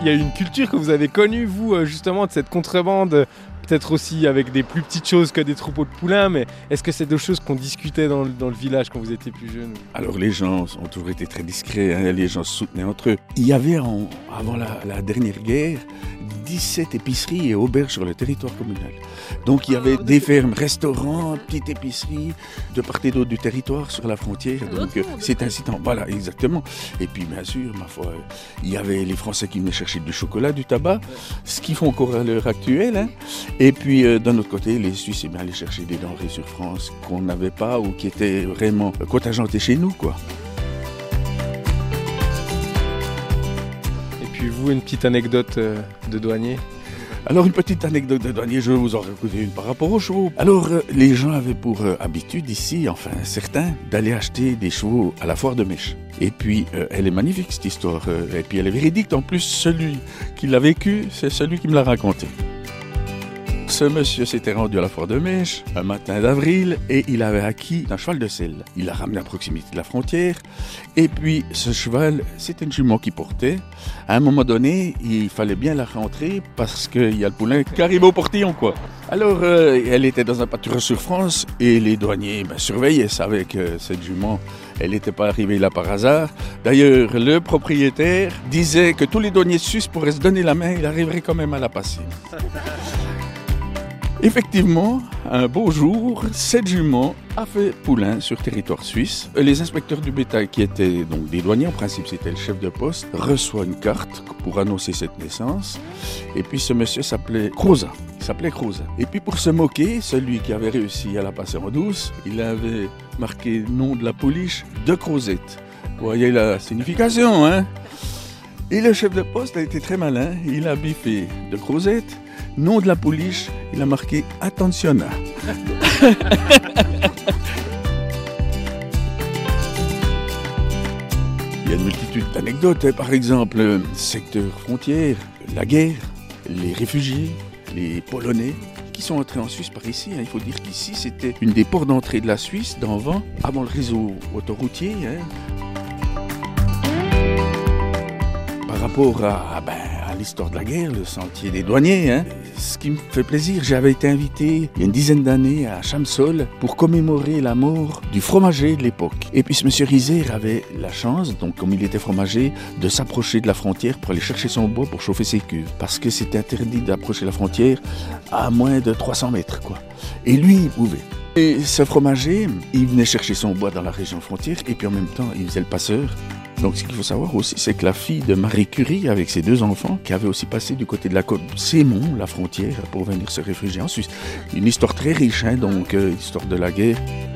il y a une culture que vous avez connue, vous, justement, de cette contrebande, peut-être aussi avec des plus petites choses que des troupeaux de poulains, mais est-ce que c'est des choses qu'on discutait dans le village quand vous étiez plus jeune? Alors les gens ont toujours été très discrets, hein, les gens se soutenaient entre eux. Il y avait, avant la dernière guerre, 17 épiceries et auberges sur le territoire communal. Donc il y avait des fermes, restaurants, petites épiceries de part et d'autre du territoire sur la frontière. Donc c'est incitant. Voilà, exactement. Et puis bien sûr, ma foi, il y avait les Français qui venaient chercher du chocolat, du tabac, ce qu'ils font encore à l'heure actuelle. Hein. Et puis d'un autre côté, les Suisses allaient chercher des denrées sur France qu'on n'avait pas ou qui étaient vraiment contingentées chez nous, quoi. Et puis vous, une petite anecdote de douanier? Alors une petite anecdote de douanier, je vais vous en raconter une par rapport aux chevaux. Alors les gens avaient pour habitude ici, enfin certains, d'aller acheter des chevaux à la foire de Mèche. Et puis elle est magnifique cette histoire, et puis elle est véridique. En plus, celui qui l'a vécu, c'est celui qui me l'a raconté. Ce monsieur s'était rendu à la foire de Mèche un matin d'avril et il avait acquis un cheval de selle. Il l'a ramené à proximité de la frontière et puis ce cheval, c'était une jument qu'il portait. À un moment donné, il fallait bien la rentrer parce qu'il y a le poulain qui arrive au portillon, quoi. Alors, elle était dans un pâturage sur France et les douaniers surveillaient, savaient que cette jument, elle n'était pas arrivée là par hasard. D'ailleurs, le propriétaire disait que tous les douaniers suisses pourraient se donner la main, il arriverait quand même à la passer. Effectivement, un beau jour, cette jument a fait poulain sur territoire suisse. Les inspecteurs du bétail, qui étaient donc des douaniers, en principe c'était le chef de poste, reçoit une carte pour annoncer cette naissance. Et puis ce monsieur s'appelait Croza. Et puis pour se moquer, celui qui avait réussi à la passer en douce, il avait marqué le nom de la pouliche de Crozette. Vous voyez la signification, hein? Et le chef de poste a été très malin, il a biffé de Crozette. Nom de la pouliche, il a marqué « Attentiona ». Il y a une multitude d'anecdotes, par exemple, secteur frontière, la guerre, les réfugiés, les Polonais qui sont entrés en Suisse par ici. Il faut dire qu'ici, c'était une des portes d'entrée de la Suisse, d'avant, avant le réseau autoroutier. Par rapport à l'histoire de la guerre, le sentier des douaniers. Ce qui me fait plaisir, j'avais été invité il y a une dizaine d'années à Chamsol pour commémorer la mort du fromager de l'époque. Et puis ce monsieur Rizer avait la chance, donc comme il était fromager, de s'approcher de la frontière pour aller chercher son bois pour chauffer ses cuves. Parce que c'était interdit d'approcher la frontière à moins de 300 mètres, quoi. Et lui, il pouvait. Et ce fromager, il venait chercher son bois dans la région frontière et puis en même temps, il faisait le passeur. Donc ce qu'il faut savoir aussi, c'est que la fille de Marie Curie, avec ses 2 enfants, qui avait aussi passé du côté de la côte Sémont, la frontière, pour venir se réfugier en Suisse. Une histoire très riche, donc l'histoire de la guerre.